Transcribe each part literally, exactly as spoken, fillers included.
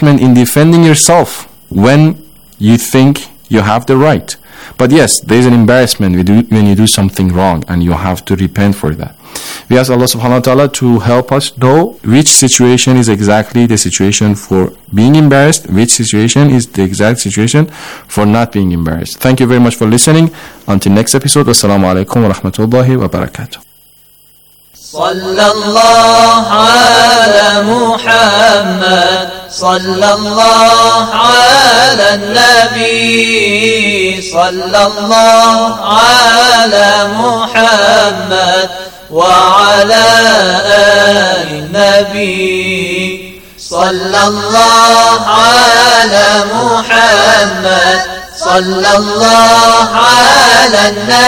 in defending yourself when you think you have the right. But yes, there is an embarrassment when you do something wrong, and you have to repent for that. We ask Allah subhanahu wa ta'ala to help us know which situation is exactly the situation for being embarrassed, which situation is the exact situation for not being embarrassed. Thank you very much for listening. Until next episode, wassalamu alaikum wa rahmatullahi wa barakatuh. صلى الله على محمد صلى الله على النبي صلى الله على محمد وعلى آل النبي صلى الله على محمد صلى الله على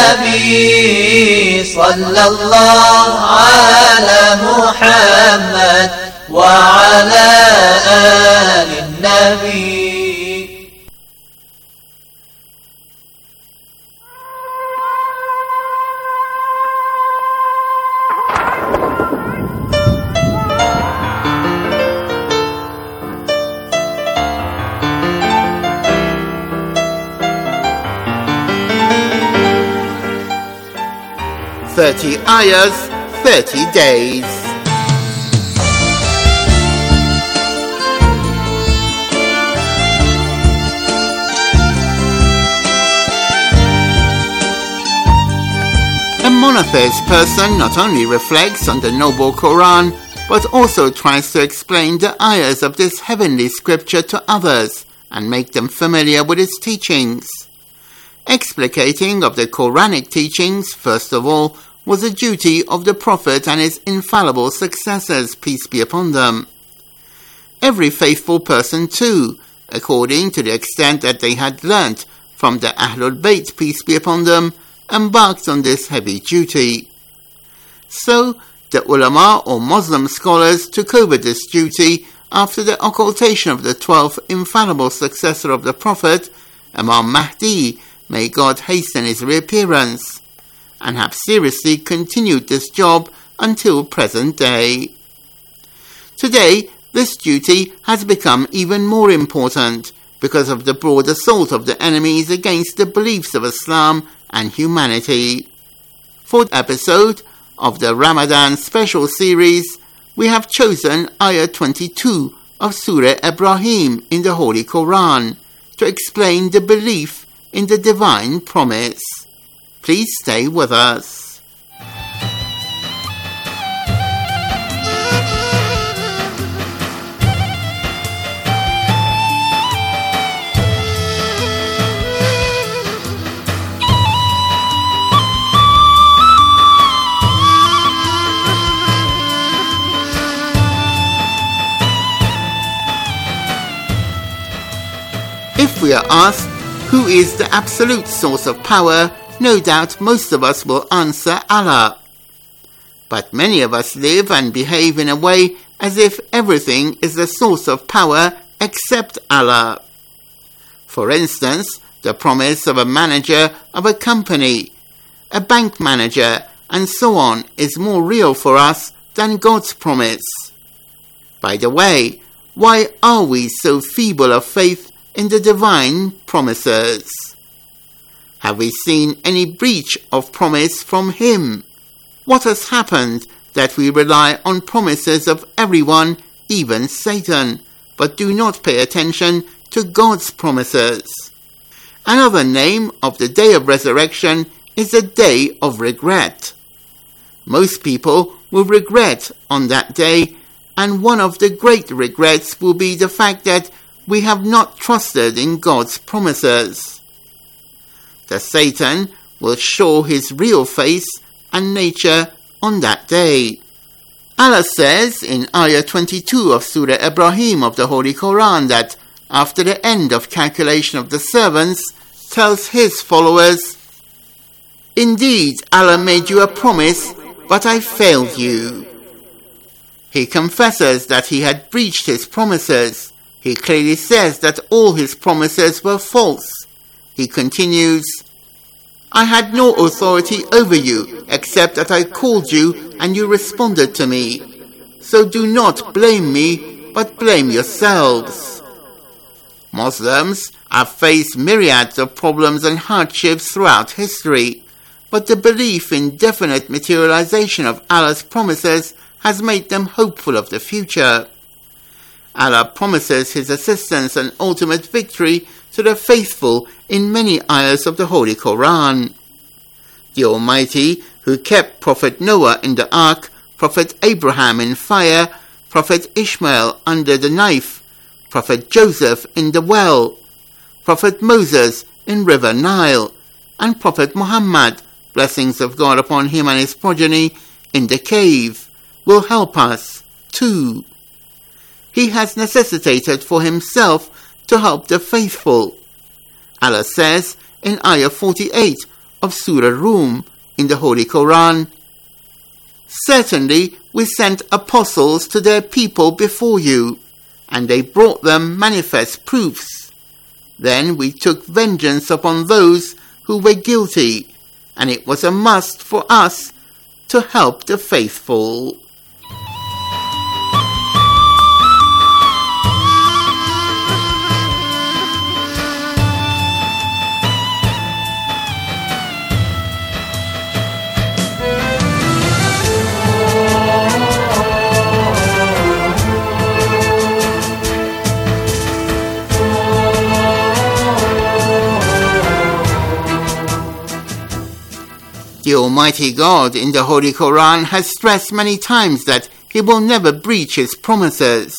النبي صلى الله على محمد وعلى آل النبي. thirty ayahs, thirty days. A monotheist person not only reflects on the noble Quran, but also tries to explain the ayahs of this heavenly scripture to others and make them familiar with its teachings. Explicating of the Quranic teachings, first of all, was a duty of the Prophet and his infallible successors, peace be upon them. Every faithful person too, according to the extent that they had learnt from the Ahlul Bayt, peace be upon them, embarked on this heavy duty. So, the ulama or Muslim scholars took over this duty after the occultation of the twelfth infallible successor of the Prophet, Imam Mahdi, may God hasten his reappearance, and have seriously continued this job until present day. Today, this duty has become even more important because of the broad assault of the enemies against the beliefs of Islam and humanity. For the episode of the Ramadan special series, we have chosen Ayah twenty-two of Surah Ibrahim in the Holy Quran to explain the belief in the divine promise. Please stay with us. If we are asked who is the absolute source of power, no doubt most of us will answer Allah. But many of us live and behave in a way as if everything is the source of power except Allah. For instance, the promise of a manager of a company, a bank manager, and so on is more real for us than God's promise. By the way, why are we so feeble of faith in the divine promises? Have we seen any breach of promise from Him? What has happened that we rely on promises of everyone, even Satan, but do not pay attention to God's promises? Another name of the day of resurrection is the day of regret. Most people will regret on that day, and one of the great regrets will be the fact that we have not trusted in God's promises. The Satan will show his real face and nature on that day. Allah says in Ayah twenty-two of Surah Ibrahim of the Holy Quran that after the end of calculation of the servants, tells his followers, "Indeed, Allah made you a promise, but I failed you." He confesses that he had breached his promises. He clearly says that all his promises were false. He continues, "I had no authority over you, except that I called you and you responded to me. So do not blame me, but blame yourselves." Muslims have faced myriads of problems and hardships throughout history, but the belief in definite materialization of Allah's promises has made them hopeful of the future. Allah promises His assistance and ultimate victory to the faithful in many ayahs of the Holy Quran. The Almighty, who kept Prophet Noah in the ark, Prophet Abraham in fire, Prophet Ishmael under the knife, Prophet Joseph in the well, Prophet Moses in River Nile, and Prophet Muhammad, blessings of God upon him and his progeny, in the cave, will help us too. He has necessitated for himself to help the faithful. Allah says in Ayah forty-eight of Surah Rum in the Holy Quran, "Certainly we sent apostles to their people before you, and they brought them manifest proofs. Then we took vengeance upon those who were guilty, and it was a must for us to help the faithful." The Almighty God in the Holy Quran has stressed many times that He will never breach His promises.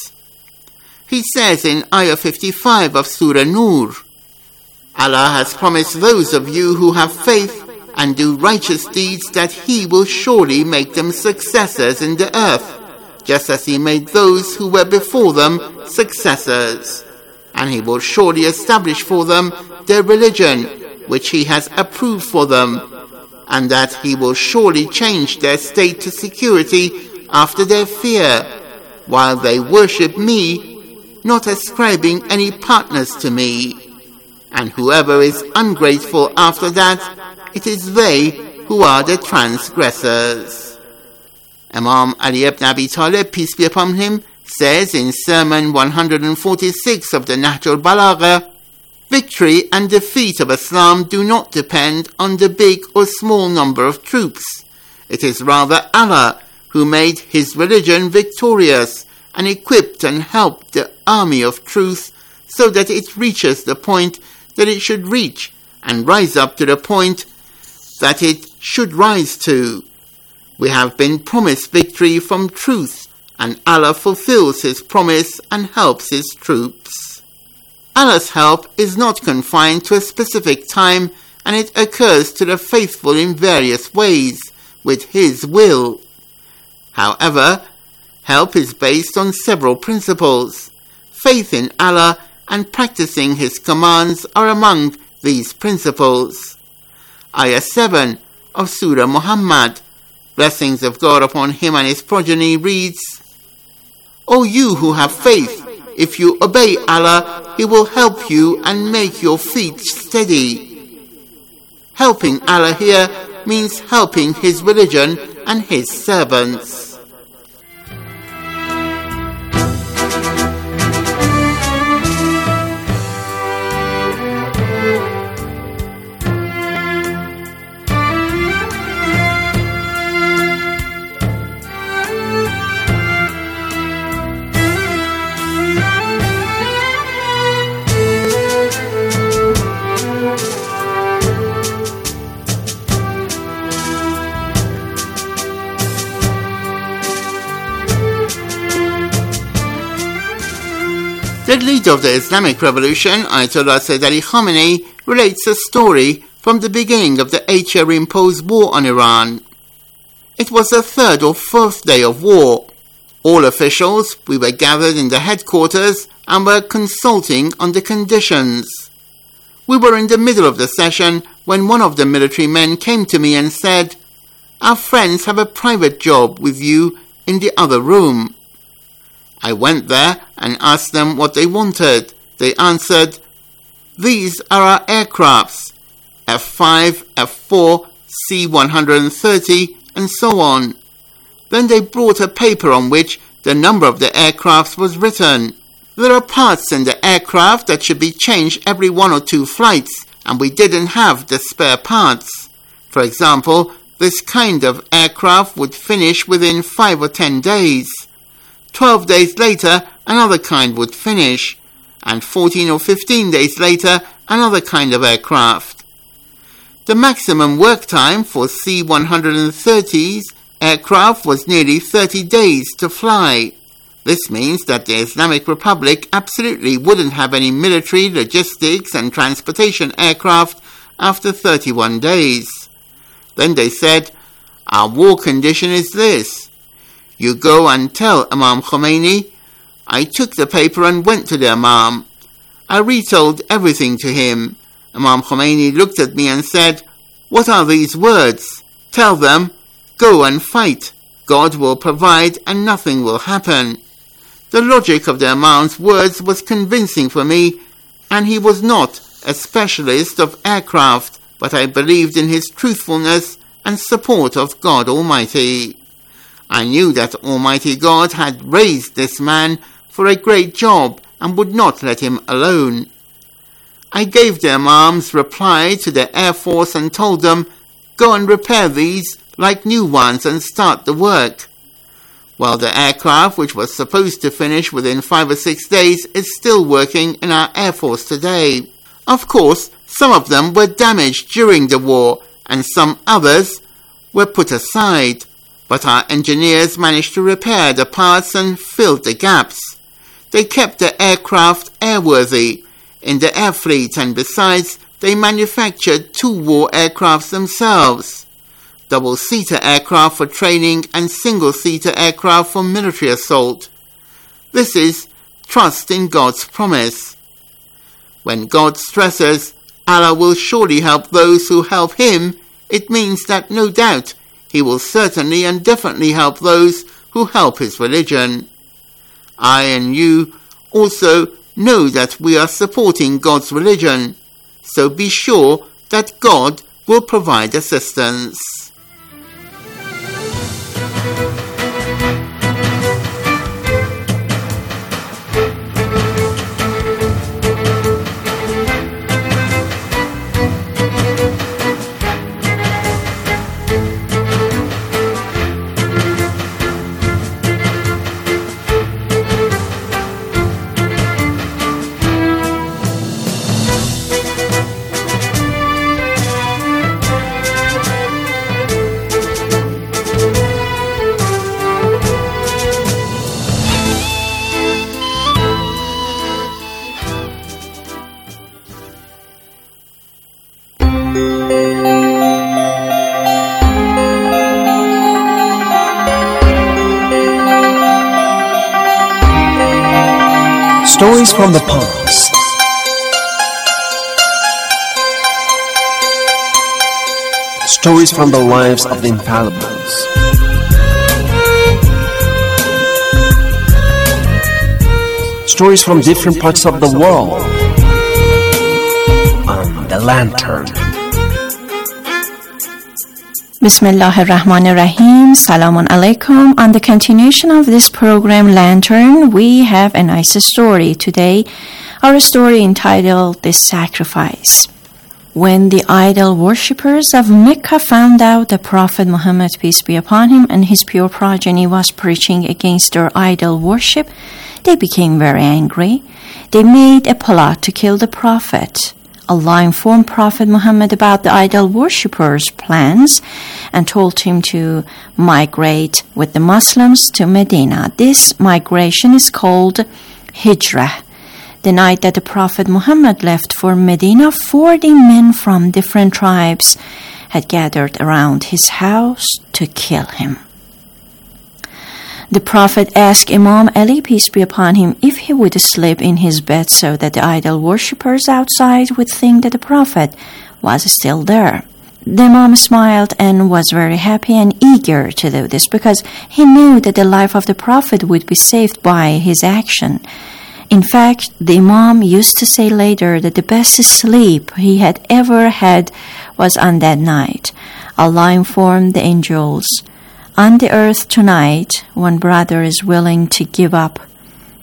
He says in Ayah fifty-five of Surah Nur, "Allah has promised those of you who have faith and do righteous deeds that He will surely make them successors in the earth, just as He made those who were before them successors. And He will surely establish for them their religion, which He has approved for them, and that He will surely change their state to security after their fear, while they worship Me, not ascribing any partners to Me. And whoever is ungrateful after that, it is they who are the transgressors." Imam Ali ibn Abi Talib, peace be upon him, says in Sermon one hundred forty-six of the Nahj al-Balagha, "Victory and defeat of Islam do not depend on the big or small number of troops. It is rather Allah who made His religion victorious and equipped and helped the army of truth so that it reaches the point that it should reach and rise up to the point that it should rise to. We have been promised victory from truth, and Allah fulfills His promise and helps His troops." Allah's help is not confined to a specific time, and it occurs to the faithful in various ways, with His will. However, help is based on several principles. Faith in Allah and practicing His commands are among these principles. Ayah seven of Surah Muhammad, blessings of God upon him and his progeny, reads, "O you who have faith, if you obey Allah, He will help you and make your feet steady." Helping Allah here means helping His religion and His servants. The leader of the Islamic Revolution, Ayatollah Sayyid Ali Khamenei, relates a story from the beginning of the eight-year imposed war on Iran. It was the third or fourth day of war. All officials, we were gathered in the headquarters and were consulting on the conditions. We were in the middle of the session when one of the military men came to me and said, "Our friends have a private job with you in the other room." I went there and asked them what they wanted. They answered, "These are our aircrafts, F five, F four, C one thirty, and so on." Then they brought a paper on which the number of the aircrafts was written. There are parts in the aircraft that should be changed every one or two flights, and we didn't have the spare parts. For example, this kind of aircraft would finish within five or ten days. Twelve days later, another kind would finish, and fourteen or fifteen days later, another kind of aircraft. The maximum work time for C one thirty's aircraft was nearly thirty days to fly. This means that the Islamic Republic absolutely wouldn't have any military, logistics and transportation aircraft after thirty-one days. Then they said, our war condition is this. You go and tell Imam Khomeini. I took the paper and went to the Imam. I retold everything to him. Imam Khomeini looked at me and said, what are these words? Tell them, go and fight. God will provide and nothing will happen. The logic of the Imam's words was convincing for me, and he was not a specialist of aircraft, but I believed in his truthfulness and support of God Almighty. I knew that Almighty God had raised this man for a great job and would not let him alone. I gave the Imam's reply to the Air Force and told them, go and repair these like new ones and start the work. Well, the aircraft, which was supposed to finish within five or six days, is still working in our Air Force today. Of course, some of them were damaged during the war, and some others were put aside, but our engineers managed to repair the parts and filled the gaps. They kept the aircraft airworthy in the air fleet, and besides, they manufactured two war aircrafts themselves. Double-seater aircraft for training and single-seater aircraft for military assault. This is trust in God's promise. When God stresses, Allah will surely help those who help him, it means that no doubt he will certainly and definitely help those who help his religion. I and you also know that we are supporting God's religion, so be sure that God will provide assistance. Stories from the past. Stories from the lives of the infallibles. Stories from different parts of the world. On the Lantern. Bismillah ar-Rahman ar-Rahim. Salamun alaikum. On the continuation of this program, Lantern, we have a nice story today. Our story entitled The Sacrifice. When the idol worshippers of Mecca found out the Prophet Muhammad, peace be upon him, and his pure progeny was preaching against their idol worship, they became very angry. They made a plot to kill the Prophet. Allah informed Prophet Muhammad about the idol worshippers' plans and told him to migrate with the Muslims to Medina. This migration is called Hijrah. The night that the Prophet Muhammad left for Medina, forty men from different tribes had gathered around his house to kill him. The Prophet asked Imam Ali, peace be upon him, if he would sleep in his bed so that the idol worshippers outside would think that the Prophet was still there. The Imam smiled and was very happy and eager to do this because he knew that the life of the Prophet would be saved by his action. In fact, the Imam used to say later that the best sleep he had ever had was on that night. Allah informed the angels, on the earth tonight, one brother is willing to give up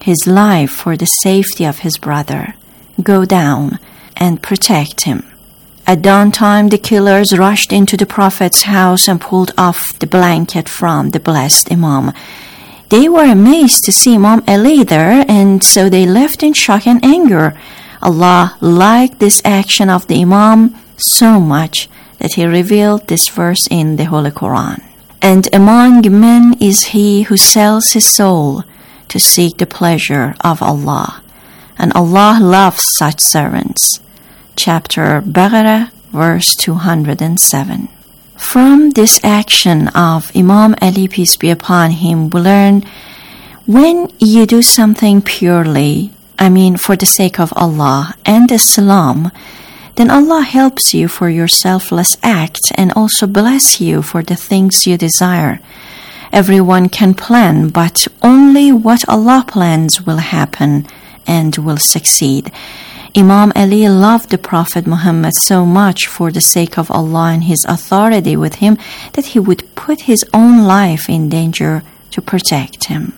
his life for the safety of his brother. Go down and protect him. At dawn time, the killers rushed into the Prophet's house and pulled off the blanket from the blessed Imam. They were amazed to see Imam Ali there, and so they left in shock and anger. Allah liked this action of the Imam so much that He revealed this verse in the Holy Quran. And among men is he who sells his soul to seek the pleasure of Allah, and Allah loves such servants. Chapter Baqarah, verse two hundred seven. From this action of Imam Ali, peace be upon him, we learn when you do something purely, I mean for the sake of Allah and Islam, then Allah helps you for your selfless act and also bless you for the things you desire. Everyone can plan, but only what Allah plans will happen and will succeed. Imam Ali loved the Prophet Muhammad so much for the sake of Allah and his authority with him that he would put his own life in danger to protect him.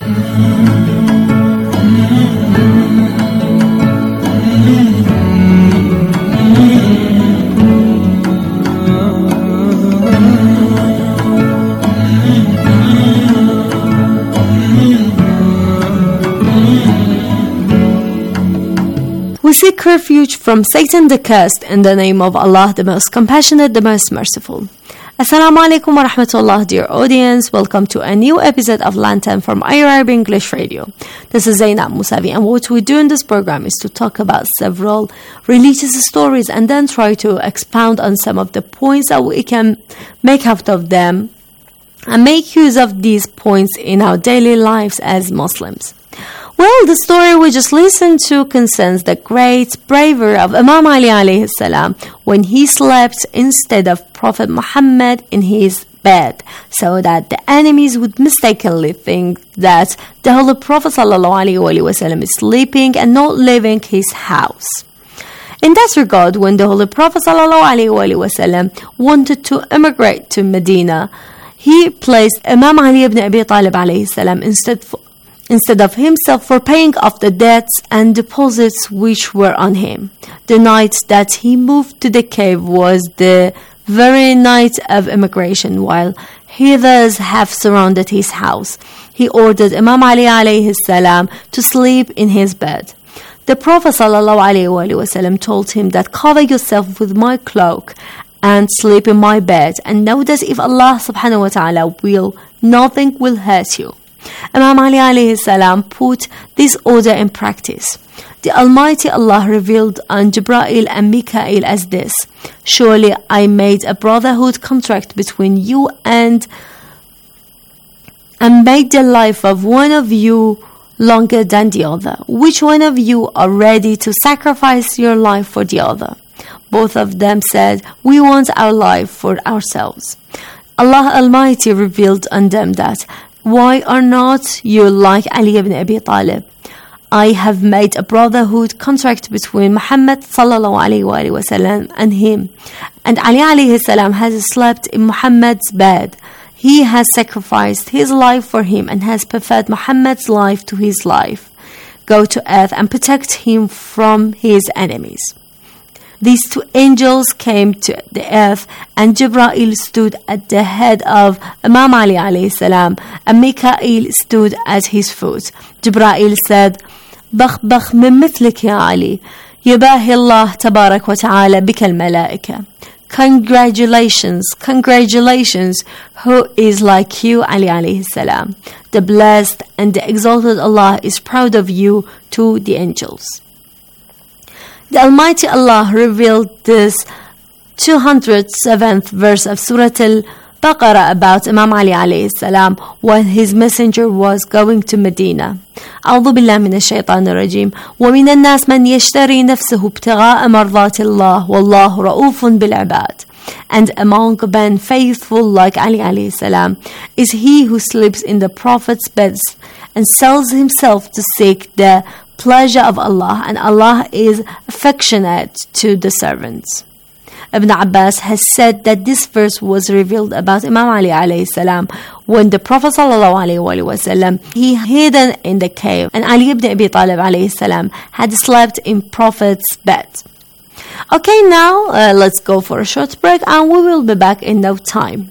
We seek refuge from Satan the cursed in the name of Allah, the most compassionate, the most merciful. Assalamu alaikum wa rahmatullah, dear audience. Welcome to a new episode of Lantern from Arab English Radio. This is Zainab Musavi, and what we do in this program is to talk about several religious stories and then try to expound on some of the points that we can make out of them and make use of these points in our daily lives as Muslims. Well, the story we just listened to concerns the great bravery of Imam Ali alayhi salam when he slept instead of Prophet Muhammad in his bed, so that the enemies would mistakenly think that the Holy Prophet sallallahu alaihi wasallam is sleeping and not leaving his house. In that regard, when the Holy Prophet sallallahu alaihi wasallam wanted to emigrate to Medina, he placed Imam Ali ibn Abi Talib alayhi salam instead for Instead of himself for paying off the debts and deposits which were on him. The night that he moved to the cave was the very night of immigration, while heathens have surrounded his house. He ordered Imam Ali alayhi salam to sleep in his bed. The Prophet sallallahu alaihi wasallam told him that cover yourself with my cloak and sleep in my bed, and know that if Allah subhanahu wa ta'ala will, nothing will hurt you. Imam Ali alayhi salam put this order in practice. The Almighty Allah revealed on Jibreel and Mikael as this: surely I made a brotherhood contract between you and and made the life of one of you longer than the other. Which one of you are ready to sacrifice your life for the other? Both of them said, we want our life for ourselves. Allah Almighty revealed on them that, why are not you like Ali ibn Abi Talib? I have made a brotherhood contract between Muhammad sallallahu alaihi wasallam and him, and Ali alayhi salam has slept in Muhammad's bed. He has sacrificed his life for him and has preferred Muhammad's life to his life. Go to earth and protect him from his enemies. These two angels came to the earth, and Jibreel stood at the head of Imam Ali alayhi salam, and Mikael stood at his foot. Jibreel said, بخ بخ من مثلك يا علي يباهي الله تبارك وتعالى بك الملائكة. Congratulations, congratulations, who is like you, Ali alayhi salam. The blessed and the exalted Allah is proud of you to the angels. The Almighty Allah revealed this two hundred seventh verse of Surah Al-Baqarah about Imam Ali alayhi salam when his messenger was going to Medina. أعوذ بالله من الشيطان الرجيم ومن الناس من يشتري نفسه ابتغاء مرضات الله والله رؤوف بالعباد. And among men faithful like Ali alayhi salam is he who sleeps in the Prophet's beds and sells himself to seek the pleasure of Allah, and Allah is affectionate to the servants. Ibn Abbas has said that this verse was revealed about Imam Ali alayhi salam when the Prophet sallallahu alayhi wa sallam, he hidden in the cave, and Ali ibn Abi Talib alayhi salam had slept in Prophet's bed. Okay, now uh, let's go for a short break and we will be back in no time.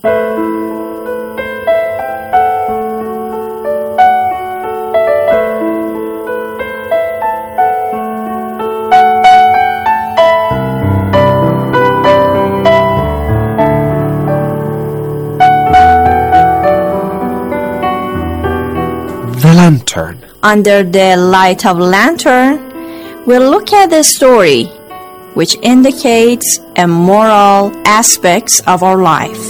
The lantern. Under the light of lantern, we'll look at the story which indicates a moral aspects of our life.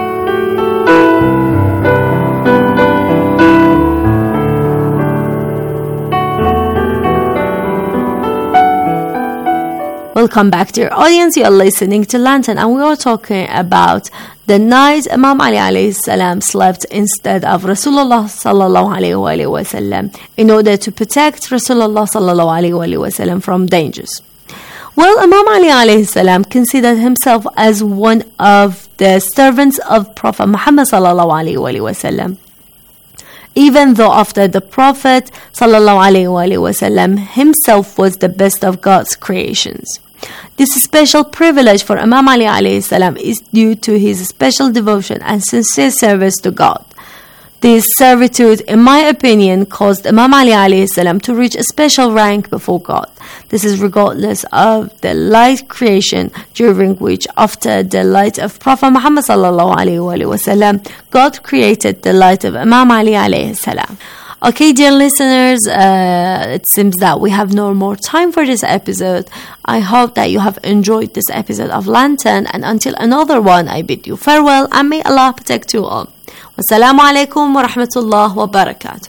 Welcome back, dear audience. You are listening to Lantern, and we are talking about the night Imam Ali alayhi salam slept instead of Rasulullah sallallahu alayhi wa sallam in order to protect Rasulullah sallallahu alayhi wa sallam from dangers. Well, Imam Ali alayhi salam considered himself as one of the servants of Prophet Muhammad sallallahu alayhi wa sallam, even though after the Prophet sallallahu alayhi wa sallam himself was the best of God's creations. This special privilege for Imam Ali alayhi salam is due to his special devotion and sincere service to God. This servitude, in my opinion, caused Imam Ali alayhi salam to reach a special rank before God. This is regardless of the light creation, during which, after the light of Prophet Muhammad sallallahu alayhi wa sallam, God created the light of Imam Ali alayhi salam. Okay, dear listeners, uh, it seems that we have no more time for this episode. I hope that you have enjoyed this episode of Lantern, and until another one, I bid you farewell, and may Allah protect you all. Wassalamu alaikum wa rahmatullah wa barakatuh.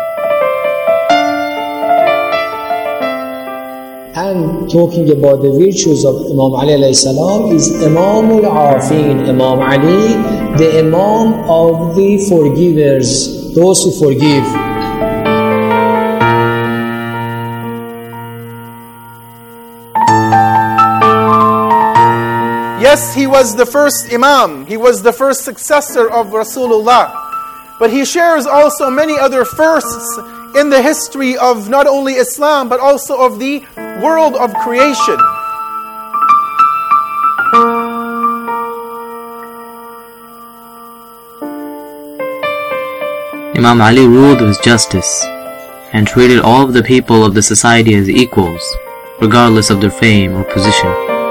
And talking about the virtues of Imam Ali alayhi salam is Imamul Afin, Imam Ali, the Imam of the forgivers, those who forgive. Yes, he was the first Imam, he was the first successor of Rasulullah, but he shares also many other firsts in the history of not only Islam but also of the world of creation. Imam Ali ruled with justice and treated all of the people of the society as equals, regardless of their fame or position.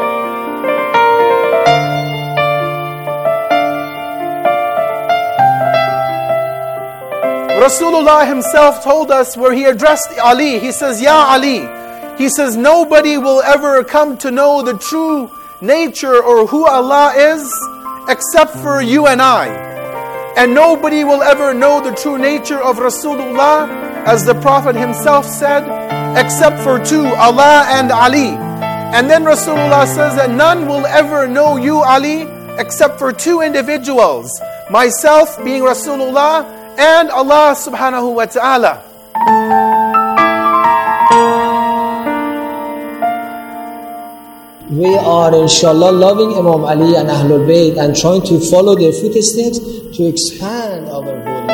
Rasulullah himself told us, where he addressed Ali, he says, Ya Ali, he says, nobody will ever come to know the true nature or who Allah is except for you and I. And nobody will ever know the true nature of Rasulullah, as the Prophet himself said, except for two, Allah and Ali. And then Rasulullah says that none will ever know you, Ali, except for two individuals, myself being Rasulullah and Allah subhanahu wa ta'ala. We are inshallah loving Imam Ali and Ahlul Bayt and trying to follow their footsteps to expand our body.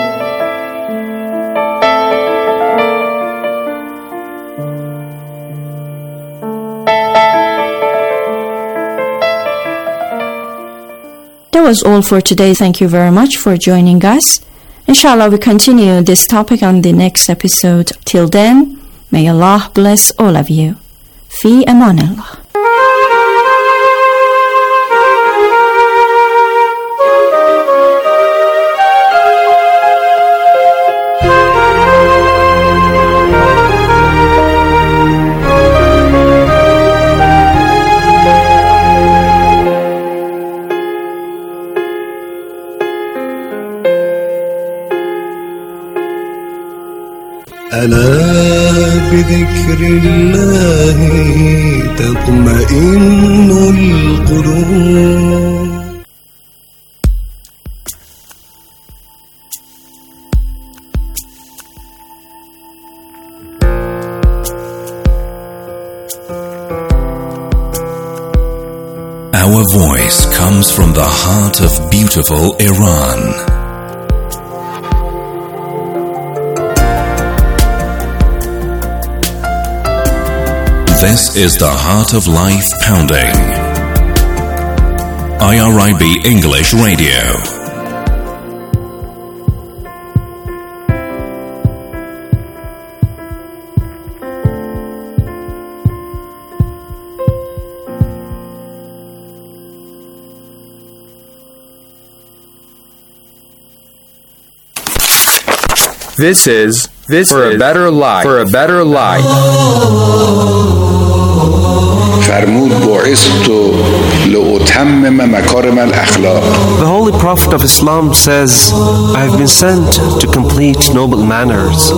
That was all for today. Thank you very much for joining us. Inshallah, we continue this topic on the next episode. Till then, may Allah bless all of you. Fi amanillah. ألا بذكر الله تطمئن القلوب. Our voice comes from the heart of beautiful Iran. This is the Heart of Life Pounding. I R I B English Radio. This is this for is a better life. For a better life. فرمود بعثت لأتمم مكارم الأخلاق. The Holy Prophet of Islam says, I have been sent to complete noble manners.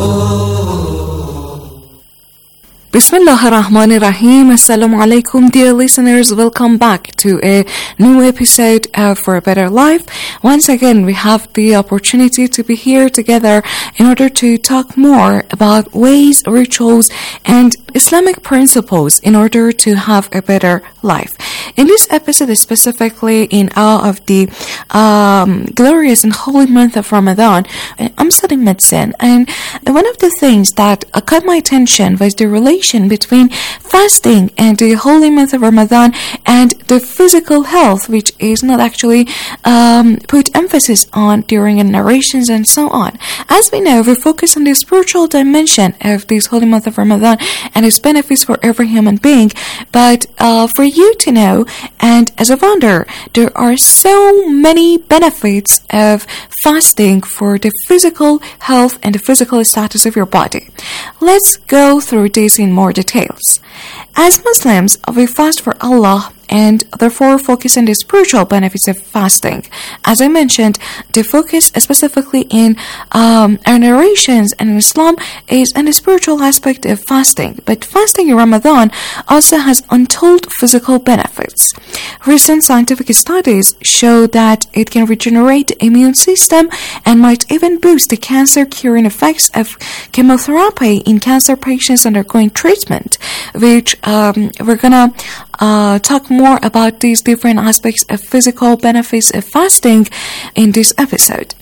Bismillah ar-Rahman ar-Rahim. Assalamu alaikum, dear listeners. Welcome back to a new episode of For a Better Life. Once again, we have the opportunity to be here together in order to talk more about ways, rituals, and Islamic principles in order to have a better life. In this episode, specifically in awe of the um, glorious and holy month of Ramadan, I'm studying medicine, and one of the things that caught my attention was the relation between fasting and the holy month of Ramadan and the physical health, which is not actually um, put emphasis on during narrations and so on. As we know, we focus on the spiritual dimension of this holy month of Ramadan and its benefits for every human being. But uh, for you to know, and as a wonder, there are so many benefits of fasting for the physical health and the physical status of your body. Let's go through this in more details. As Muslims, we fast for Allah and therefore focus on the spiritual benefits of fasting. As I mentioned, the focus specifically in um, our narrations and in Islam is on the spiritual aspect of fasting. But fasting in Ramadan also has untold physical benefits. Recent scientific studies show that it can regenerate the immune system and might even boost the cancer curing effects of chemotherapy in cancer patients undergoing treatment, which um, we're gonna uh, talk more about these different aspects of physical benefits of fasting in this episode.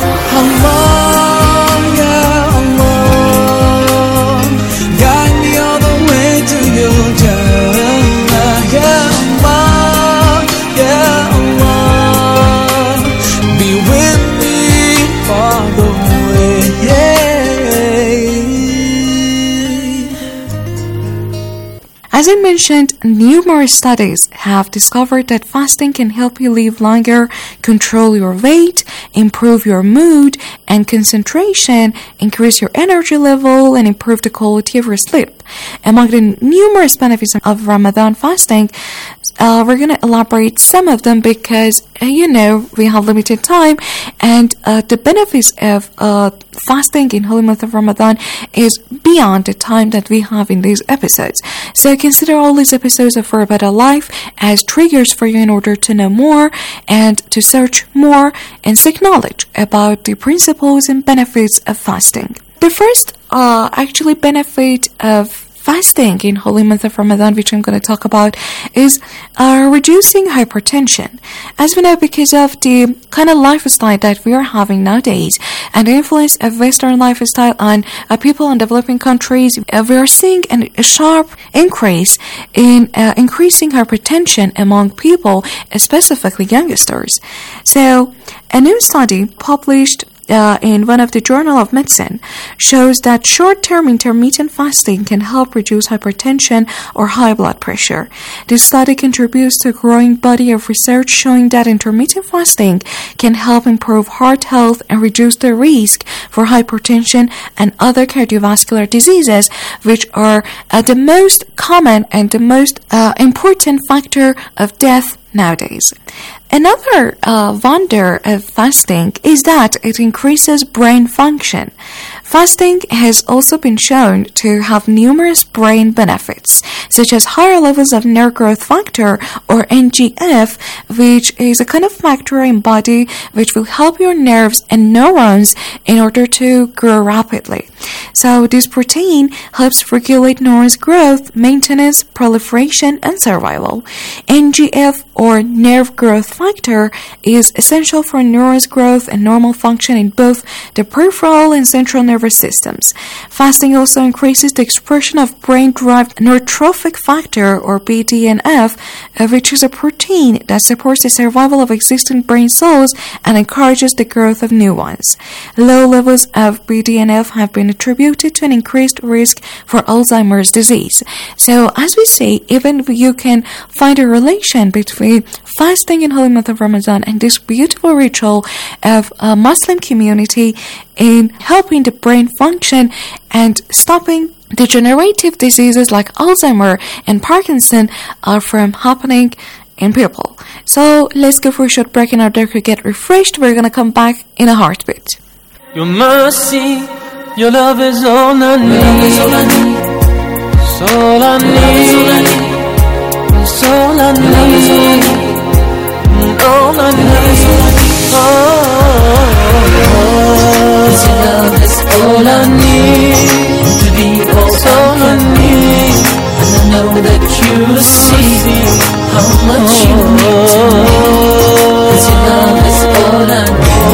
Allah, ya Allah, guide me all the way to your Jannah. Ya Allah, ya Allah, be with me all the way. Yeah. As I mentioned, numerous studies have discovered that fasting can help you live longer, control your weight, improve your mood and concentration, increase your energy level, and improve the quality of your sleep. Among the numerous benefits of Ramadan fasting, uh, we're going to elaborate some of them because, uh, you know, we have limited time, and uh, the benefits of uh, fasting in holy month of Ramadan is beyond the time that we have in these episodes. So consider all these episodes of For a Better Life as triggers for you in order to know more and to search more and seek knowledge about the principles and benefits of fasting. The first uh, actually benefit of fasting in holy month of Ramadan, which I'm going to talk about, is uh, reducing hypertension. As we know, because of the kind of lifestyle that we are having nowadays and the influence of Western lifestyle on uh, people in developing countries, uh, we are seeing an, a sharp increase in uh, increasing hypertension among people, specifically youngsters. So, a new study published Uh, in one of the Journal of Medicine shows that short-term intermittent fasting can help reduce hypertension or high blood pressure. This study contributes to a growing body of research showing that intermittent fasting can help improve heart health and reduce the risk for hypertension and other cardiovascular diseases, which are uh, the most common and the most uh, important factor of death nowadays. Another uh, wonder of fasting is that it increases brain function. Fasting has also been shown to have numerous brain benefits, such as higher levels of nerve growth factor, or N G F, which is a kind of factor in body which will help your nerves and neurons in order to grow rapidly. So this protein helps regulate neurons growth, maintenance, proliferation, and survival. N G F, or nerve growth factor, is essential for neurons growth and normal function in both the peripheral and central nervous systems. Fasting also increases the expression of brain-derived neurotrophic factor, or B D N F, which is a protein that supports the survival of existing brain cells and encourages the growth of new ones. Low levels of B D N F have been attributed to an increased risk for Alzheimer's disease. So, as we say, even if you can find a relation between fasting in holy month of Ramadan and this beautiful ritual of a Muslim community in helping the brain function and stopping degenerative diseases like Alzheimer and Parkinson are from happening in people. So let's go for a short break in order to get refreshed. We're going to come back in a heartbeat. Your mercy, your love is all I need. It's all I need. It's all I need. It's all I need. All I need. Cause your love is all I need to be all I need. And I know that you see how much you mean to me. Cause your love is all I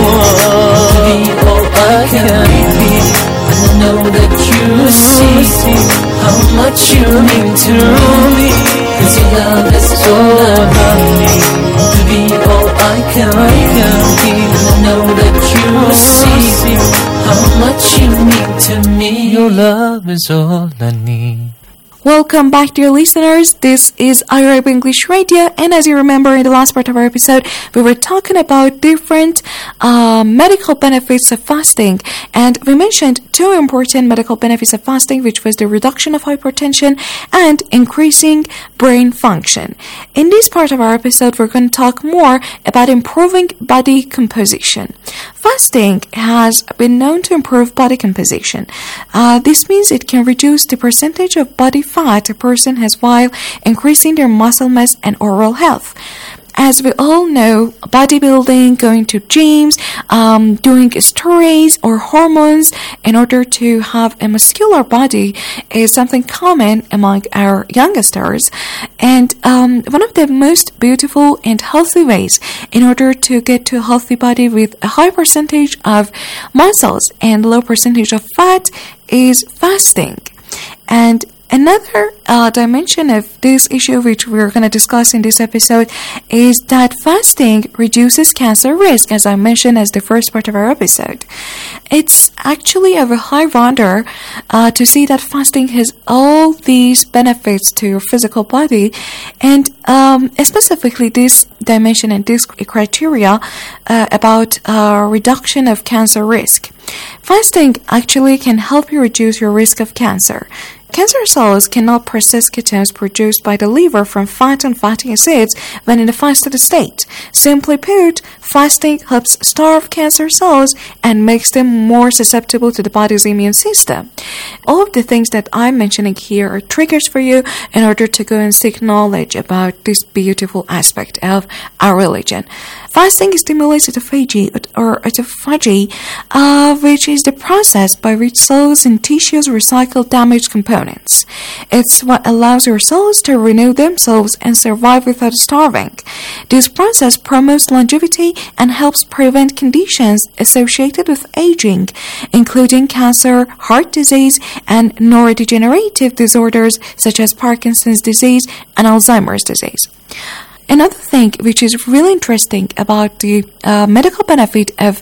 need to be all I can be. And I know that you see how much you mean to me. Cause your love is all I need to be all I can be. And I know that you see how much you mean to me. Your love is all I need. Welcome back, dear listeners. This is Arab English Radio, and as you remember in the last part of our episode, we were talking about different uh, medical benefits of fasting, and we mentioned two important medical benefits of fasting, which was the reduction of hypertension and increasing brain function. In this part of our episode, we're going to talk more about improving body composition. Fasting has been known to improve body composition. Uh, this means it can reduce the percentage of body fat a person has while increasing their muscle mass and overall health. As we all know, bodybuilding, going to gyms, um, doing steroids or hormones in order to have a muscular body is something common among our youngsters. And um, one of the most beautiful and healthy ways in order to get to a healthy body with a high percentage of muscles and low percentage of fat is fasting. And another uh, dimension of this issue, which we're going to discuss in this episode, is that fasting reduces cancer risk, as I mentioned as the first part of our episode. It's actually of a high wonder uh, to see that fasting has all these benefits to your physical body, and um, specifically this dimension and this criteria uh, about uh, reduction of cancer risk. Fasting actually can help you reduce your risk of cancer. Cancer cells cannot process ketones produced by the liver from fat and fatty acids when in a fasted state. Simply put, fasting helps starve cancer cells and makes them more susceptible to the body's immune system. All of the things that I'm mentioning here are triggers for you in order to go and seek knowledge about this beautiful aspect of our religion. Fasting stimulates autophagy, or autophagy, uh, which is the process by which cells and tissues recycle damaged components. It's what allows your cells to renew themselves and survive without starving. This process promotes longevity and helps prevent conditions associated with aging, including cancer, heart disease, and neurodegenerative disorders such as Parkinson's disease and Alzheimer's disease. Another thing which is really interesting about the uh, medical benefit of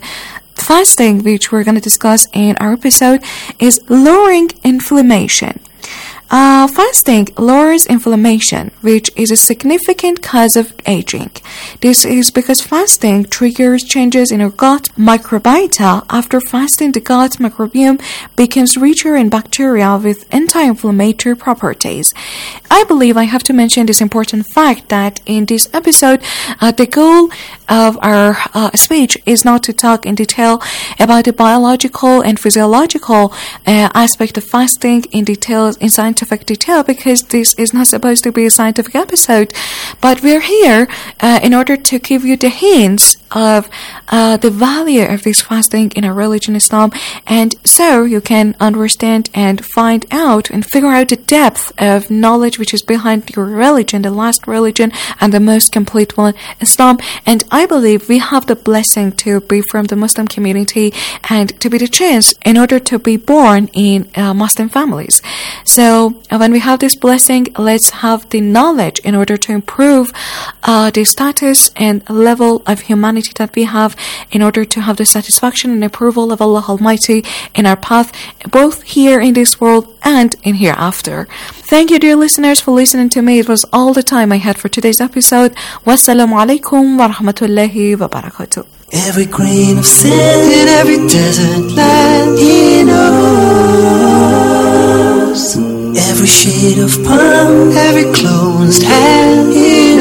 fasting, which we're going to discuss in our episode, is lowering inflammation. Uh, fasting lowers inflammation, which is a significant cause of aging. This is because fasting triggers changes in our gut microbiota. After fasting, the gut microbiome becomes richer in bacteria with anti-inflammatory properties. I believe I have to mention this important fact that in this episode, uh, the goal of our uh, speech is not to talk in detail about the biological and physiological uh, aspect of fasting in details, in scientific detail, because this is not supposed to be a scientific episode. But we're here uh, in order to give you the hints of uh, the value of this fasting in our religion, Islam, and so you can understand and find out and figure out the depth of knowledge which is behind your religion, the last religion and the most complete one, Islam. And I believe we have the blessing to be from the Muslim community and to be the chance in order to be born in uh, Muslim families. So uh, when we have this blessing, let's have the knowledge in order to improve uh, the status and level of humanity that we have, in order to have the satisfaction and approval of Allah Almighty in our path, both here in this world and in hereafter. Thank you, dear listeners, for listening to me. It was all the time I had for today's episode. Wassalamu alaikum wa rahmatullahi wa barakatuh. Every grain of sand in every desert land He knows. Every shade of palm, every closed hand He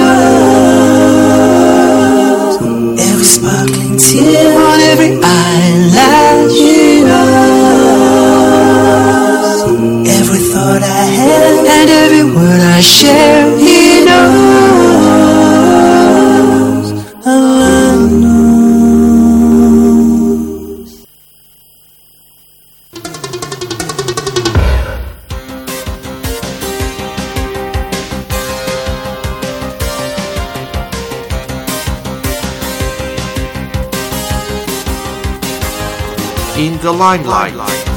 knows. Every sparkling tear on every eyelash He knows. Every thought I have and every word I share He knows. Allah knows. In the limelight.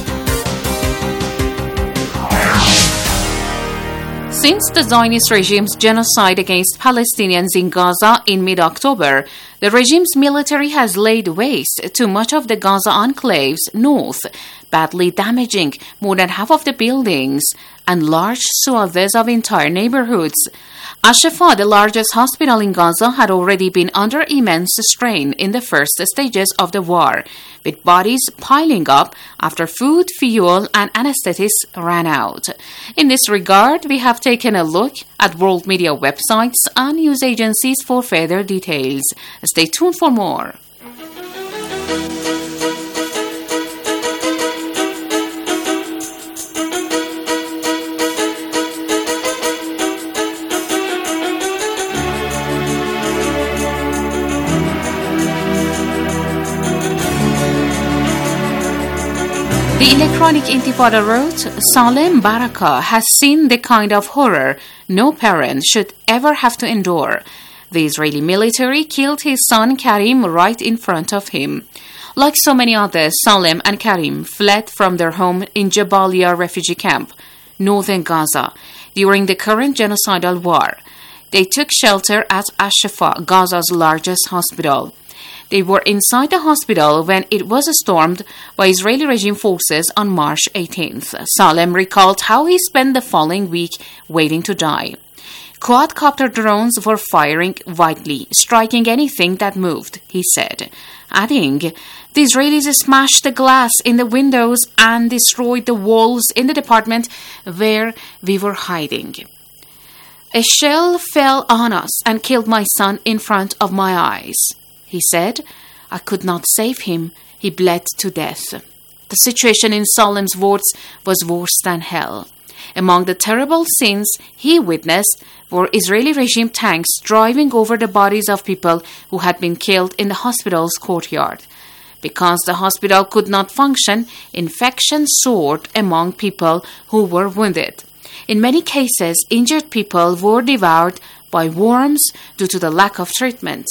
Since the Zionist regime's genocide against Palestinians in Gaza in mid-October, the regime's military has laid waste to much of the Gaza enclave's north, badly damaging more than half of the buildings and large swathes of entire neighborhoods. Al-Shifa, the largest hospital in Gaza, had already been under immense strain in the first stages of the war, with bodies piling up after food, fuel, and anesthetics ran out. In this regard, we have taken a look at world media websites and news agencies for further details. Stay tuned for more. The Electronic Intifada wrote, Salem Baraka has seen the kind of horror no parent should ever have to endure. The Israeli military killed his son Karim right in front of him. Like so many others, Salem and Karim fled from their home in Jabalia refugee camp, northern Gaza, during the current genocidal war. They took shelter at Al-Shifa, Gaza's largest hospital. They were inside the hospital when it was stormed by Israeli regime forces on March eighteenth. Salem recalled how he spent the following week waiting to die. Quadcopter drones were firing wildly, striking anything that moved, he said, adding, the Israelis smashed the glass in the windows and destroyed the walls in the department where we were hiding. A shell fell on us and killed my son in front of my eyes. He said, I could not save him. He bled to death. The situation in Salem's wards was worse than hell. Among the terrible scenes he witnessed were Israeli regime tanks driving over the bodies of people who had been killed in the hospital's courtyard. Because the hospital could not function, infection soared among people who were wounded. In many cases, injured people were devoured by worms due to the lack of treatment.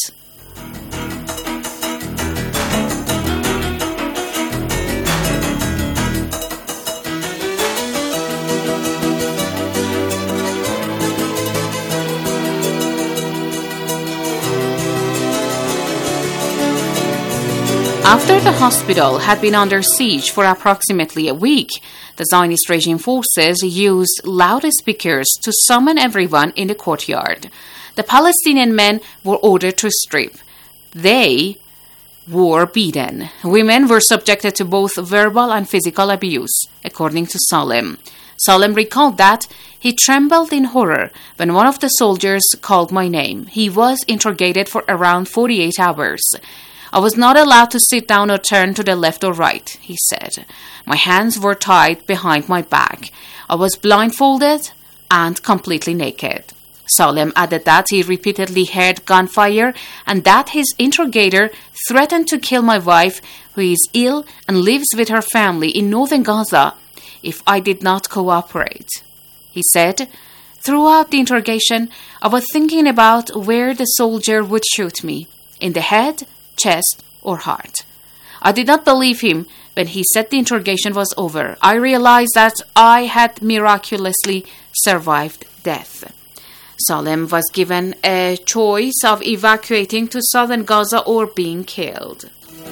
After the hospital had been under siege for approximately a week, the Zionist regime forces used loudspeakers to summon everyone in the courtyard. The Palestinian men were ordered to strip. They were beaten. Women were subjected to both verbal and physical abuse, according to Salem. Salem recalled that he trembled in horror when one of the soldiers called my name. He was interrogated for around forty-eight hours. I was not allowed to sit down or turn to the left or right, he said. My hands were tied behind my back. I was blindfolded and completely naked. Salem added that he repeatedly heard gunfire and that his interrogator threatened to kill my wife, who is ill and lives with her family in northern Gaza, if I did not cooperate. He said, throughout the interrogation, I was thinking about where the soldier would shoot me, in the head, chest, or heart. I did not believe him when he said the interrogation was over. I realized that I had miraculously survived death. Salem was given a choice of evacuating to southern Gaza or being killed.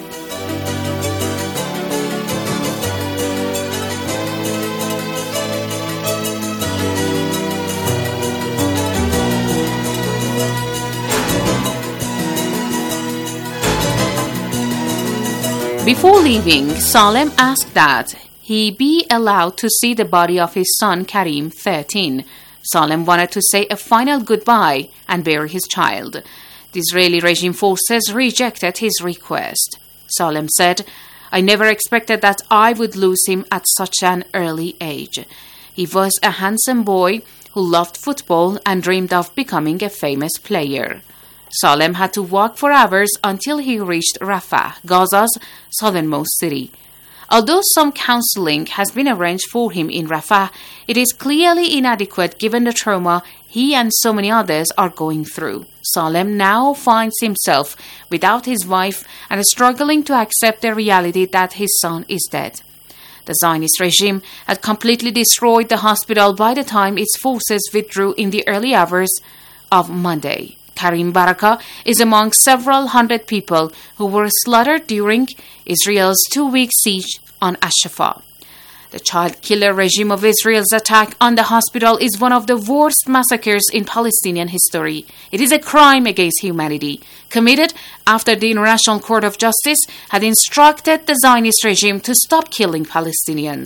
Before leaving, Salem asked that he be allowed to see the body of his son Karim, thirteen. Salem wanted to say a final goodbye and bury his child. The Israeli regime forces rejected his request. Salem said, I never expected that I would lose him at such an early age. He was a handsome boy who loved football and dreamed of becoming a famous player. Salem had to walk for hours until he reached Rafah, Gaza's southernmost city. Although some counseling has been arranged for him in Rafah, it is clearly inadequate given the trauma he and so many others are going through. Salem now finds himself without his wife and is struggling to accept the reality that his son is dead. The Zionist regime had completely destroyed the hospital by the time its forces withdrew in the early hours of Monday. Karim Baraka is among several hundred people who were slaughtered during Israel's two-week siege on Al-Shifa. The child-killer regime of Israel's attack on the hospital is one of the worst massacres in Palestinian history. It is a crime against humanity, committed after the International Court of Justice had instructed the Zionist regime to stop killing Palestinians.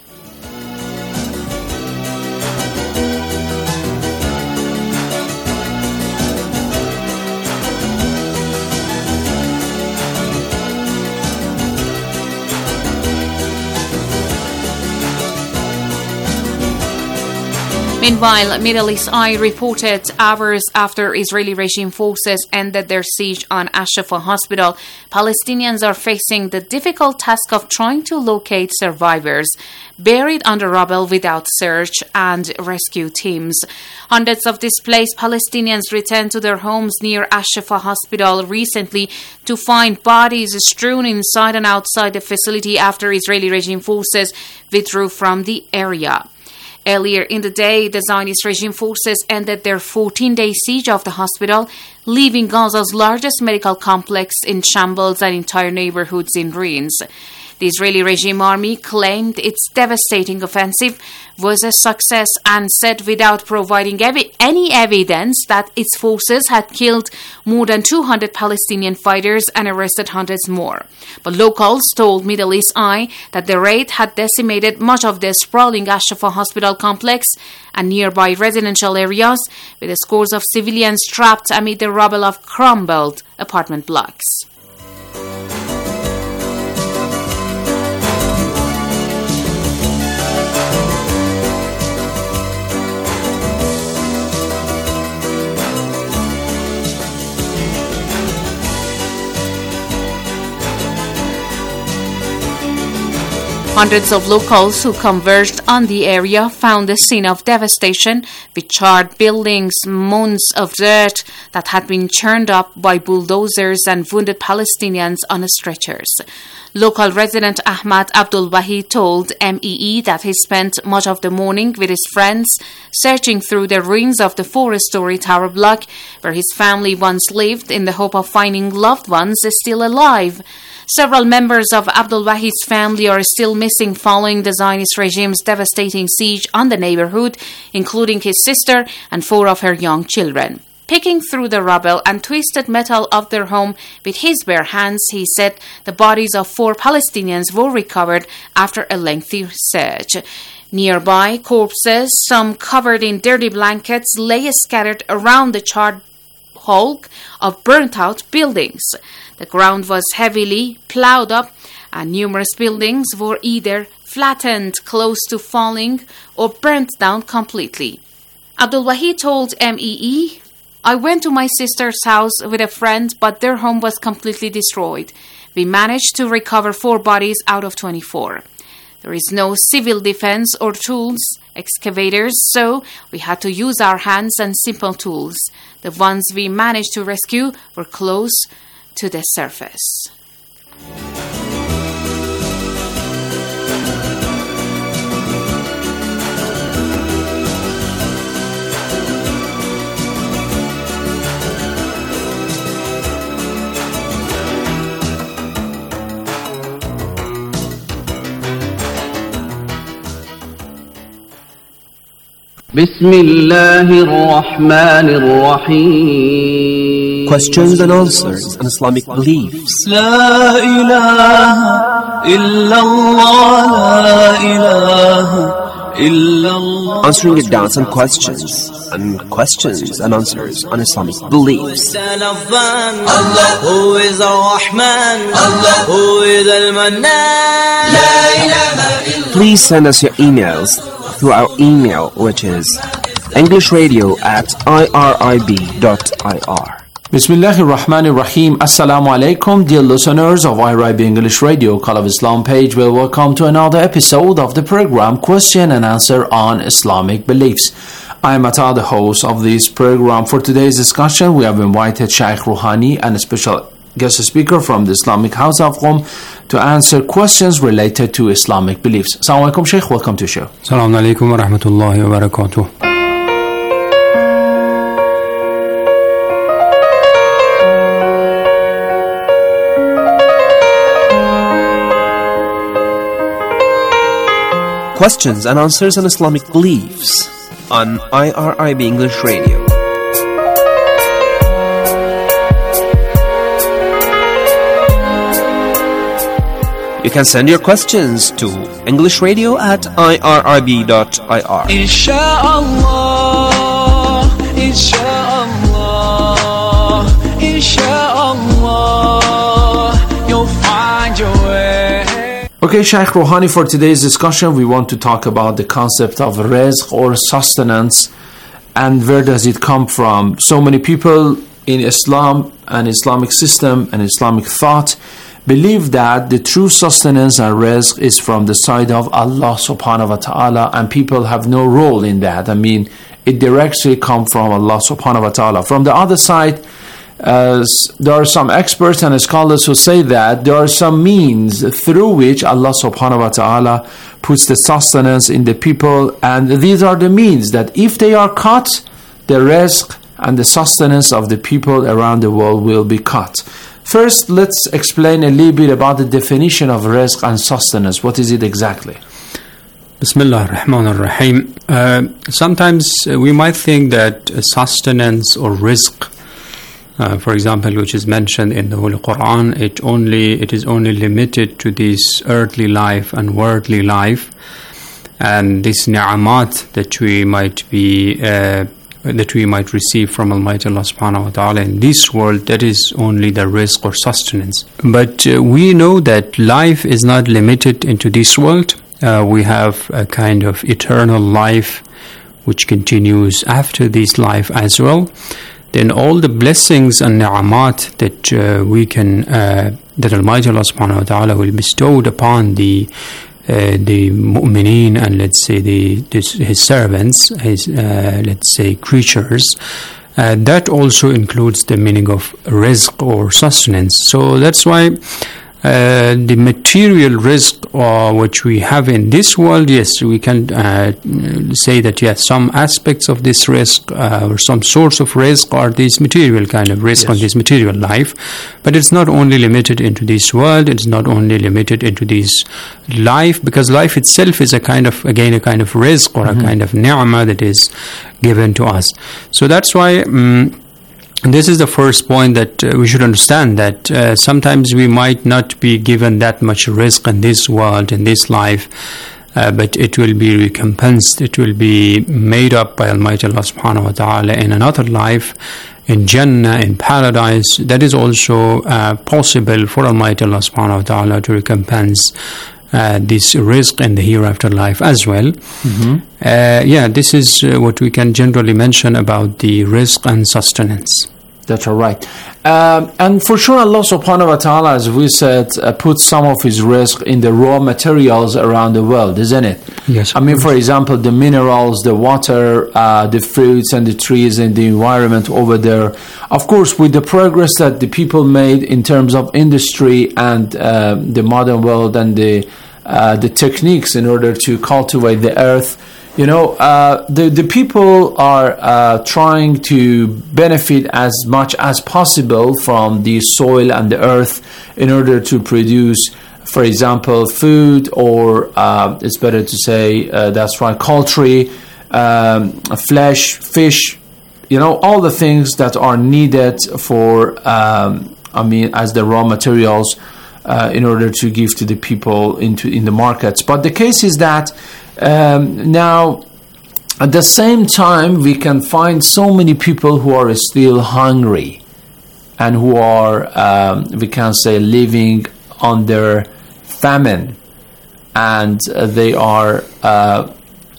Meanwhile, Middle East Eye reported hours after Israeli regime forces ended their siege on Al-Shifa hospital, Palestinians are facing the difficult task of trying to locate survivors buried under rubble without search and rescue teams. Hundreds of displaced Palestinians returned to their homes near Al-Shifa hospital recently to find bodies strewn inside and outside the facility after Israeli regime forces withdrew from the area. Earlier in the day, the Zionist regime forces ended their fourteen-day siege of the hospital, leaving Gaza's largest medical complex in shambles and entire neighborhoods in ruins. The Israeli regime army claimed its devastating offensive was a success and said without providing ev- any evidence that its forces had killed more than two hundred Palestinian fighters and arrested hundreds more. But locals told Middle East Eye that the raid had decimated much of the sprawling Al-Shifa hospital complex and nearby residential areas, with scores of civilians trapped amid the rubble of crumbled apartment blocks. Hundreds of locals who converged on the area found the scene of devastation, with charred buildings, mounds of dirt that had been churned up by bulldozers, and wounded Palestinians on stretchers. Local resident Ahmad Abdul Wahid told M E E that he spent much of the morning with his friends searching through the ruins of the four-story tower block where his family once lived, in the hope of finding loved ones still alive. Several members of Abdul Wahid's family are still missing following the Zionist regime's devastating siege on the neighborhood, including his sister and four of her young children. Picking through the rubble and twisted metal of their home with his bare hands, he said the bodies of four Palestinians were recovered after a lengthy search. Nearby, corpses, some covered in dirty blankets, lay scattered around the charred hulk of burnt-out buildings. The ground was heavily plowed up, and numerous buildings were either flattened close to falling or burnt down completely. Abdul Wahid told M E E, "I went to my sister's house with a friend, but their home was completely destroyed. We managed to recover four bodies out of twenty-four. There is no civil defense or tools, excavators, so we had to use our hands and simple tools. The ones we managed to rescue were close to the surface." بسم الله الرحمن الرحيم. Questions and answers on Islamic beliefs. لا إله إلا الله لا إله إلا الله. Answering your doubts and questions and questions and answers on Islamic beliefs. Allah, who is Ar-Rahman, Allah, who is Al-Mannan. لا إله إلا. Please send us your emails through our email, which is englishradio at irib dot ir. Bismillahir Rahmanir Rahim. Assalamu alaikum, dear listeners of I R I B English Radio, Call of Islam page. Well, welcome to another episode of the program Question and Answer on Islamic Beliefs. I am Ata, the host of this program. For today's discussion, we have invited Shaykh Rouhani and a special guest speaker from the Islamic House of Qom to answer questions related to Islamic beliefs. Assalamu alaikum, Shaykh. Welcome to the show. Assalamu alaikum wa rahmatullahi wa barakatuh. Questions and answers on Islamic beliefs on I R I B English Radio. You can send your questions to englishradio at irib dot ir. Insha'Allah, Insha'Allah, Insha'Allah, you'll find your way. Okay, Shaykh Rouhani, for today's discussion, we want to talk about the concept of rizq or sustenance and where does it come from. So many people in Islam and Islamic system and Islamic thought believe that the true sustenance and rizq is from the side of Allah subhanahu wa ta'ala, and people have no role in that. I mean, it directly comes from Allah subhanahu wa ta'ala. From the other side, uh, there are some experts and scholars who say that there are some means through which Allah subhanahu wa ta'ala puts the sustenance in the people, and these are the means that if they are cut, the rizq and the sustenance of the people around the world will be cut. First, let's explain a little bit about the definition of rizq and sustenance. What is it exactly? Bismillah ar-Rahman ar-Rahim. Uh, sometimes uh, we might think that uh, sustenance or rizq, uh, for example, which is mentioned in the Holy Quran, it only it is only limited to this earthly life and worldly life, and this ni'amat that we might be uh, that we might receive from Almighty Allah subhanahu wa ta'ala in this world, that is only the rizq or sustenance. But uh, we know that life is not limited into this world. Uh, we have a kind of eternal life which continues after this life as well. Then all the blessings and ni'amat that uh, we can, uh, that Almighty Allah subhanahu wa ta'ala will bestow upon the Uh, the mu'mineen and let's say the this, his servants, his uh, let's say creatures, uh, that also includes the meaning of rizq or sustenance. So that's why Uh, the material risk uh, which we have in this world, yes, we can uh, say that yes, some aspects of this risk uh, or some source of risk are this material kind of risk yes. on this material life, but it's not only limited into this world, it's not only limited into this life, because life itself is a kind of, again, a kind of risk or mm-hmm. a kind of ni'mah that is given to us. So that's why um, this is the first point that uh, we should understand, that uh, sometimes we might not be given that much risk in this world, in this life, uh, but it will be recompensed, it will be made up by Almighty Allah subhanahu wa ta'ala in another life, in Jannah, in paradise. That is also uh, possible for Almighty Allah subhanahu wa ta'ala to recompense uh, this risk in the hereafter life as well. Mm-hmm. Uh, yeah, this is uh, what we can generally mention about the risk and sustenance. That's all right. Um, and for sure, Allah subhanahu wa ta'ala, as we said, uh, puts some of His risk in the raw materials around the world, isn't it? Yes. I mean, for example, the minerals, the water, uh, the fruits and the trees and the environment over there. Of course, with the progress that the people made in terms of industry and uh, the modern world and the uh, the techniques in order to cultivate the earth, you know, uh, the, the people are uh, trying to benefit as much as possible from the soil and the earth in order to produce, for example, food, or uh, it's better to say, uh, that's right, poultry, um, flesh, fish, you know, all the things that are needed for, um, I mean, as the raw materials uh, in order to give to the people into in the markets. But the case is that Um, now, at the same time, we can find so many people who are still hungry and who are, um, we can say, living under famine, and uh, they are uh,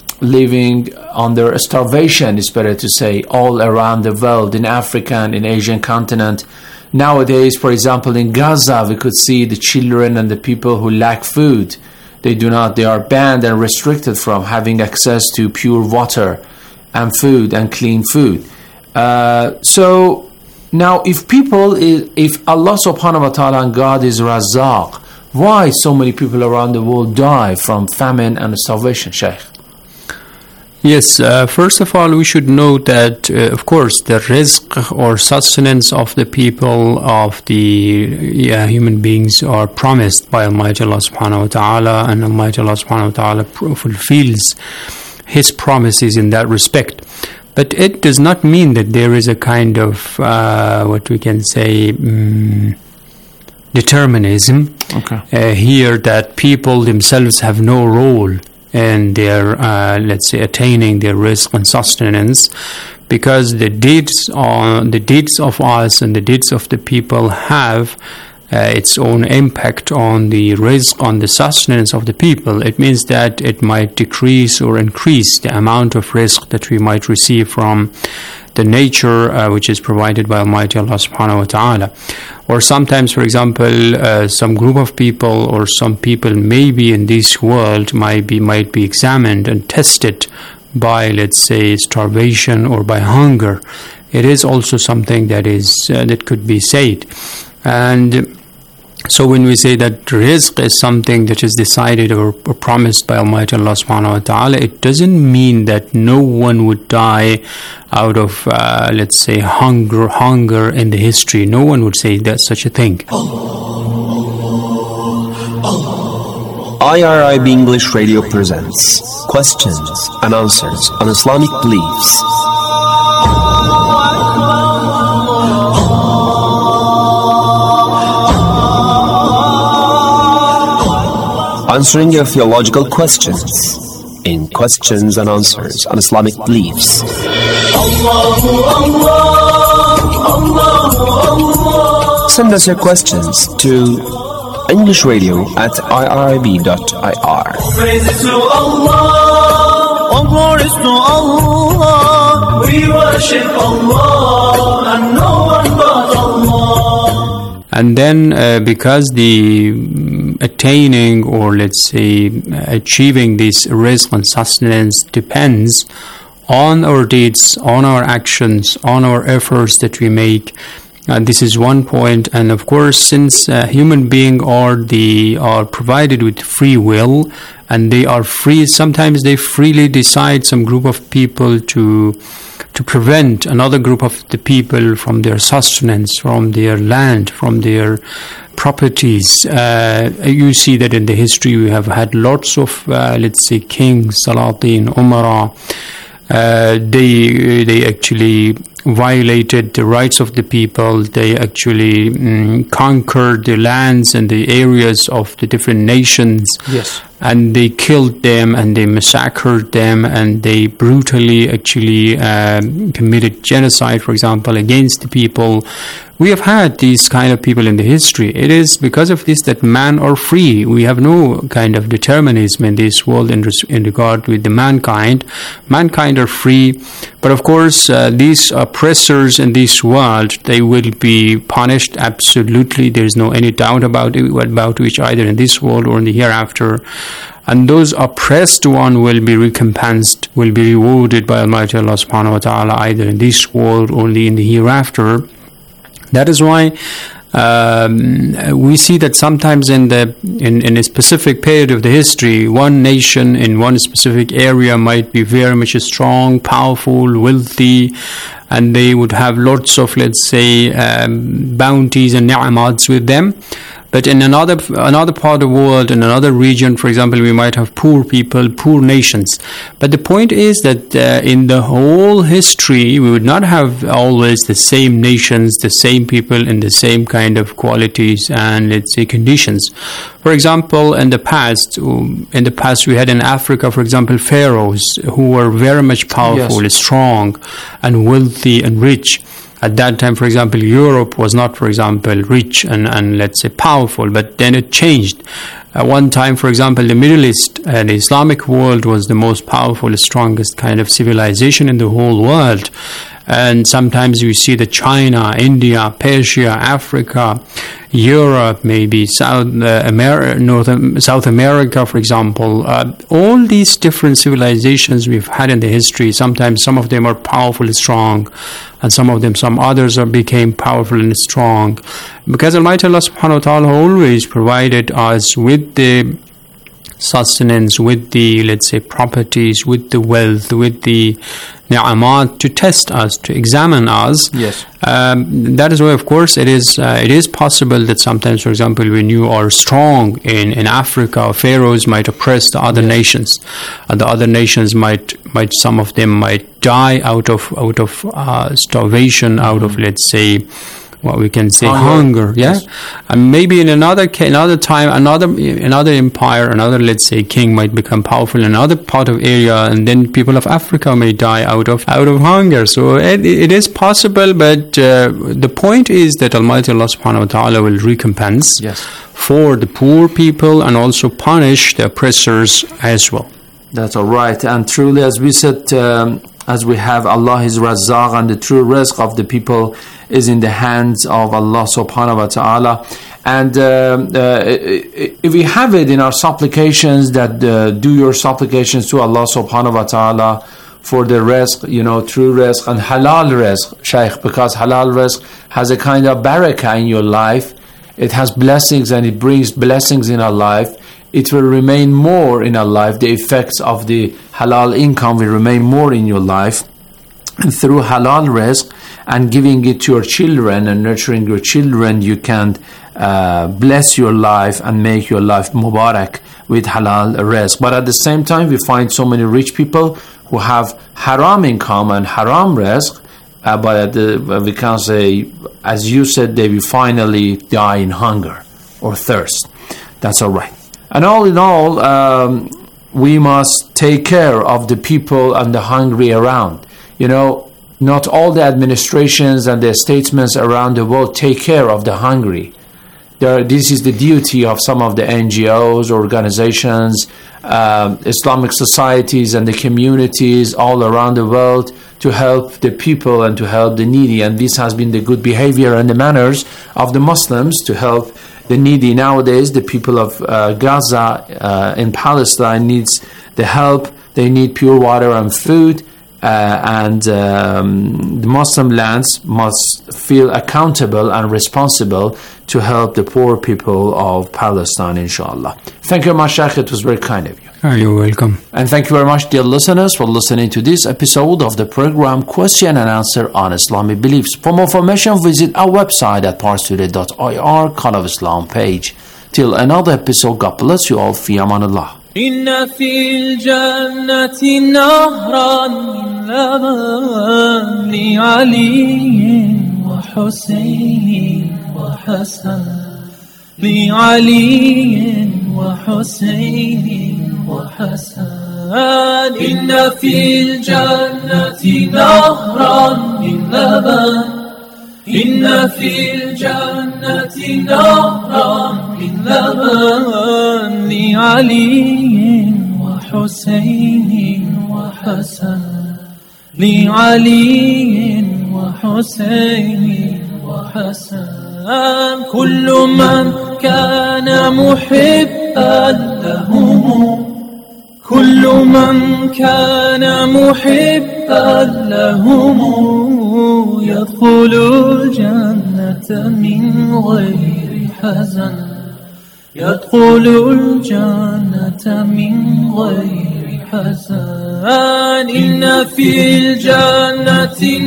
living under starvation, it's better to say, all around the world, in Africa and in Asian continent. Nowadays, for example, in Gaza, we could see the children and the people who lack food. They do not, they are banned and restricted from having access to pure water and food and clean food. Uh, so now if people, is, if Allah subhanahu wa ta'ala and God is Razzaq, why so many people around the world die from famine and starvation, Shaykh? Yes, uh, first of all, we should note that, uh, of course, the rizq or sustenance of the people, of the yeah, human beings, are promised by Almighty Allah subhanahu wa ta'ala, and Almighty Allah subhanahu wa ta'ala fulfills His promises in that respect. But it does not mean that there is a kind of, uh, what we can say, um, determinism okay. uh, here, that people themselves have no role and their, uh, let's say, attaining their rizq and sustenance, because the deeds on the deeds of us and the deeds of the people have uh, its own impact on the rizq, on the sustenance of the people. It means that it might decrease or increase the amount of rizq that we might receive from the nature uh, which is provided by Almighty Allah subhanahu wa ta'ala. Or sometimes, for example, uh, some group of people or some people maybe in this world might be might be examined and tested by, let's say, starvation or by hunger. It is also something that is uh, that could be said. And so when we say that rizq is something that is decided or, or promised by Almighty Allah subhanahu wa ta'ala, it doesn't mean that no one would die out of, uh, let's say, hunger hunger in the history. No one would say that such a thing. I R I B English Radio presents questions and answers on Islamic beliefs. Answering your theological questions in Questions and Answers on Islamic Beliefs. Send us your questions to English Radio at I R I B dot I R. Praises to Allah, all glories to Allah. We worship Allah and no one but Allah. And then uh, because the um, attaining or let's say uh, achieving this rizq and sustenance depends on our deeds, on our actions, on our efforts that we make, Uh, this is one point, and of course, since uh, human beings are the are provided with free will, and they are free, sometimes they freely decide, some group of people, to to prevent another group of the people from their sustenance, from their land, from their properties. Uh, you see that in the history we have had lots of, uh, let's say, kings, Salatin, Umara. Uh, they they actually violated the rights of the people. They actually mm, conquered the lands and the areas of the different nations. Yes. And they killed them, and they massacred them, and they brutally actually um, committed genocide, for example, against the people. We have had these kind of people in the history. It is because of this that man are free. We have no kind of determinism in this world in, res- in regard with the mankind. Mankind are free, but of course uh, these oppressors in this world, they will be punished absolutely. There is no any doubt about it, about which either in this world or in the hereafter. And those oppressed one will be recompensed, will be rewarded by Almighty Allah subhanahu wa ta'ala either in this world or in the hereafter. That is why um, we see that sometimes in the in, in a specific period of the history, one nation in one specific area might be very much strong, powerful, wealthy, and they would have lots of, let's say, um, bounties and ni'amats with them. But in another another part of the world, in another region, for example, we might have poor people, poor nations. But the point is that uh, in the whole history, we would not have always the same nations, the same people in the same kind of qualities and, let's say, conditions. For example, in the past, in the past we had in Africa, for example, pharaohs who were very much powerful, yes, strong, and wealthy and rich. At that time, for example, Europe was not, for example, rich and, and let's say powerful, but then it changed. At one time, for example, the Middle East, uh, the Islamic world was the most powerful, strongest kind of civilization in the whole world. And sometimes you see that China, India, Persia, Africa, Europe, maybe South uh, America, North um, South America, for example, uh, all these different civilizations we've had in the history. Sometimes some of them are powerful and strong, and some of them, some others, are became powerful and strong, because Almighty Allah Subhanahu wa Taala always provided us with the sustenance, with the, let's say, properties, with the wealth, with the ni'amat to test us, to examine us. Yes. Um, that is why, of course, it is uh, it is possible that sometimes, for example, when you are strong in, in Africa, pharaohs might oppress the other, yes, nations, and the other nations might might some of them might die out of out of uh, starvation, out of, let's say, what we can say, hunger, hunger yeah? Yes. And maybe in another ca- another time, another another empire, another, let's say, king might become powerful in another part of area, and then people of Africa may die out of out of hunger. So it, it is possible, but uh, the point is that Almighty Allah Subhanahu wa Taala will recompense, yes, for the poor people and also punish the oppressors as well. That's all right. And truly, as we said, um, as we have Allah is Razzaq, and the true rizq of the people is in the hands of Allah subhanahu wa ta'ala. And um, uh, if we have it in our supplications, that uh, do your supplications to Allah subhanahu wa ta'ala for the rizq, you know, true rizq and halal rizq, Shaykh, because halal rizq has a kind of barakah in your life. It has blessings, and it brings blessings in our life. It will remain more in our life. The effects of the halal income will remain more in your life. And through halal rizq and giving it to your children and nurturing your children, you can uh, bless your life and make your life mubarak with halal rizq. But at the same time, we find so many rich people who have haram income and haram rizq, uh, but at the, we can say, as you said, they will finally die in hunger or thirst. That's all right. And all in all, um, we must take care of the people and the hungry around. You know, not all the administrations and the statesmen around the world take care of the hungry. There, this is the duty of some of the N G Os, organizations, uh, Islamic societies, and the communities all around the world to help the people and to help the needy. And this has been the good behavior and the manners of the Muslims to help the needy. Nowadays, the people of uh, Gaza uh, in Palestine needs the help. They need pure water and food. uh, and um, the Muslim lands must feel accountable and responsible to help the poor people of Palestine, inshallah. Thank you very much, Sheikh. It was very kind of you. Oh, you're welcome. And thank you very much, dear listeners, for listening to this episode of the program Question and Answer on Islamic Beliefs. For more information, visit our website at parstoday dot I R, Call of Islam page. Till another episode, God bless you all. Fi amanillah. إن في الجنة نهرا من لبن لعلي وحسين وحسن لعلي وحسين وحسن إن في الجنة نهرا من لبن إن في الجنة نهرا من لبن لعلي وحسين وحسن لعلي وحسين وحسن كل من كان محبا لهم كل من كان محبا لهم يدخل الجنة من غير حزن يدخل الجنة من غير حزن إن في الجنة